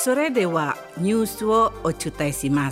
それではニュースをお伝えします。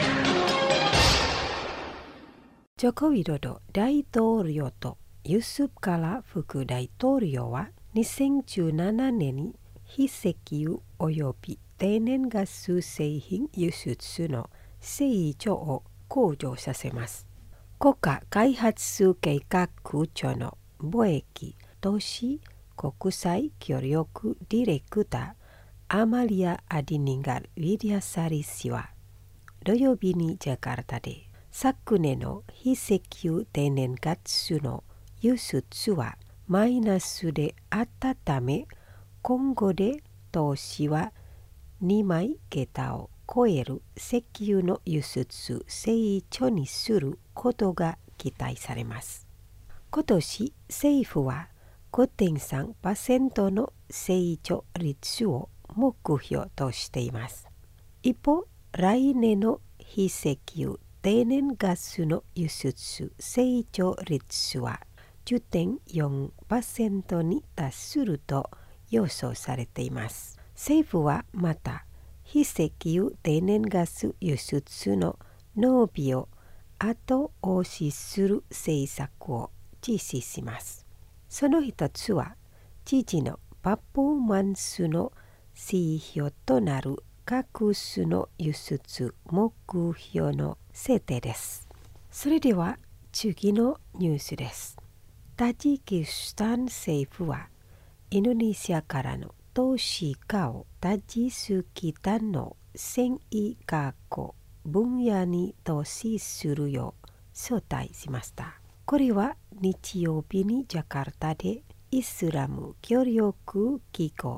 ジョコウィドド大統領とユスフ・カラ副大統領は2017年に非石油及び天然ガス製品輸出の成長を向上させます。国家開発計画庁の貿易投資国際協力ディレクターアマリア・アディニンガル・ウィリアサリ氏は土曜日にジャカルタで昨年の非石油天然ガスの輸出はマイナスであったため、今後で投資は2枚桁を超える石油の輸出成長にすることが期待されます。今年政府は 5.3% の成長率を目標としています。一方、来年の非石油天然ガスの輸出成長率は 10.4% に達すると予想されています。政府はまた非石油天然ガス輸出の伸びを後押しする政策を実施します。その一つは知事のパフォーマンスの指標となる各種の輸出目標の設定です。それでは次のニュースです。タジキスタン政府はインドネシアからの投資家をタジスキスタンの繊維加工分野に投資するよう招待しました。これは日曜日にジャカルタでイスラム協力機構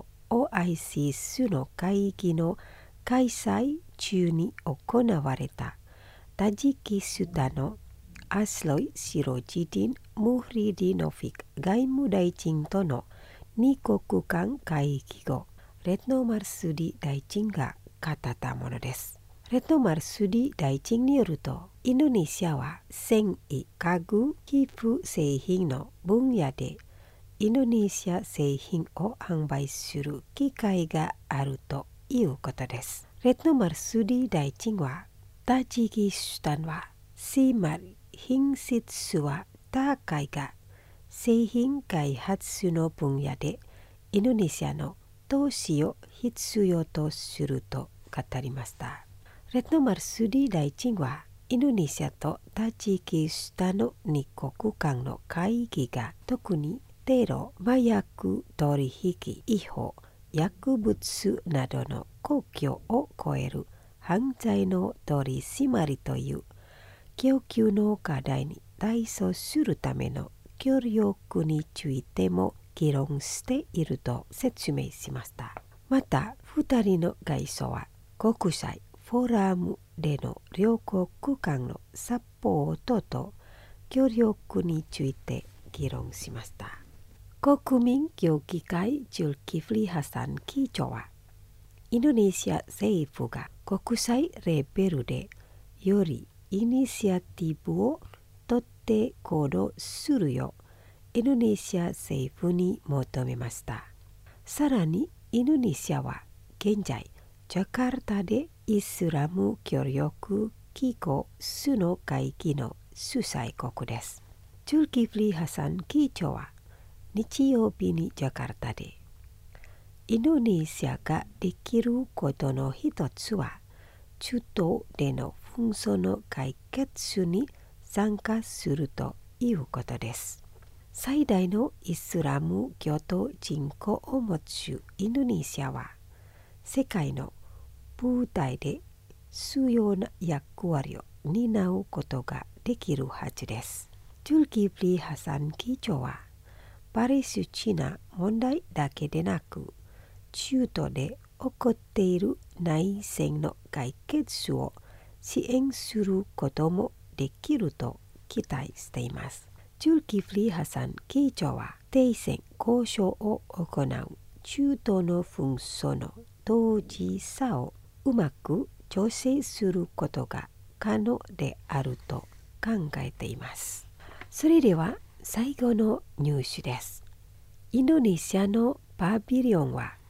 OICS の会議の開催中に行われたタジキスタンのアスロイ・シロジディン・ムフリディノフィク外務大臣との2国間会議後、レトノマルスディ大臣が語ったものです。レトノマルスディ大臣によると、インドネシアは繊維、家具、皮膚製品の分野でインドネシア製品を販売する機会があるということです。レトノマルスディ大臣は、タジキスタンはつまり品質は高いが、製品開発の分野でインドネシアの投資を必要とすると語りました。レトノマルスディ大臣はインドネシアとタジキスタンの2国間の会議が特にテロ、麻薬取引違法、薬物などの国境を越える犯罪の取り締まりという供給の課題に対処するための協力についても議論していると説明しました。また、2人の外相は国際フォーラムでの両国間のサポートと協力について議論しました。国民協議会ジュルキフリ・ハサン議長は、インドネシア政府が国際レベルでよりイニシアティブを取って行動するようインドネシア政府に求めました。さらにインドネシアは現在ジャカルタでイスラム協力機構首脳会議の主催国です。ジュルキフリ・ハサン議長は日曜日にジャカルタでインドネシアができることの一つは中東での紛争の解決に参加するということです。最大のイスラム教徒人口を持つインドネシアは世界の舞台で重要な役割を担うことができるはずです。ジュルキフリ・ハサン議長はパレスチナ問題だけでなく中東で起こっている内戦の解決を支援することもできると期待しています。ジュルキフリ・ハサン議長は停戦交渉を行う中東の紛争の当事者をうまく調整することが可能であると考えています。それでは最後のニュースです。インドネシアのパビリオンは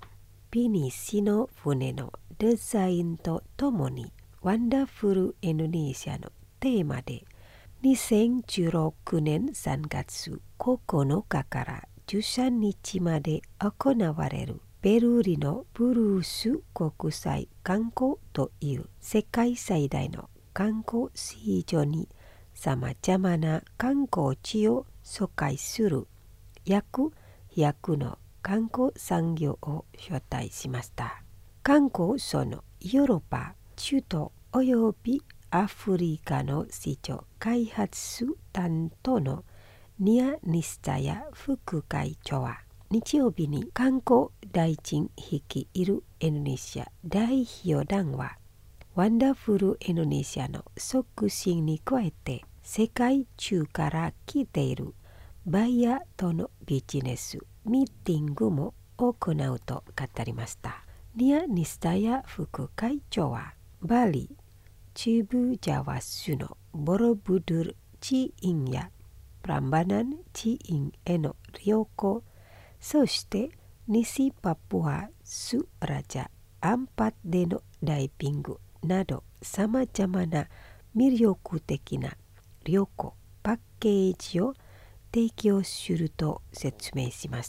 ピニシの船のデザインとともにワンダフルインドネシアのテーマで2016年3月9日から13日まで行われるベルリのブルース国際観光という世界最大の観光市場にさまざまな観光地を紹介する約100の観光産業を招待しました。観光そのヨーロッパ、中東およびアフリカの市場開発担当のニア・ニスタヤ副会長は日曜日に観光大臣率いるインドネシア代表団はワンダフルインドネシアの促進に加えて世界中から来ているバイヤーとのビジネスミーティングも行うと語りました。ニア・ニスタヤ副会長はバリ、中部ジャワ州のボロブドゥル地域やプランバナン地域への旅行、そして西パプアスラジャアンパッでのダイビングなどさまざまな魅力的な旅行パッケージを提供すると説明しました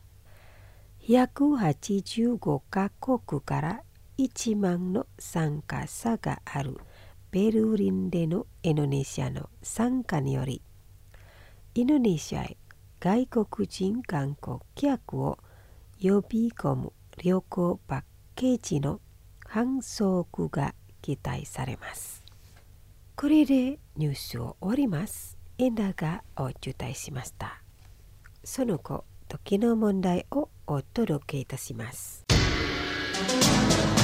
。185カ国から1万の参加者があるベルリンでのインドネシアの参加により、インドネシアへ外国人観光客を呼び込む旅行パッケージの販促が期待されます。これでニュースを終わります。エンダがお伝えしました。その後、時の問題をお届けいたします。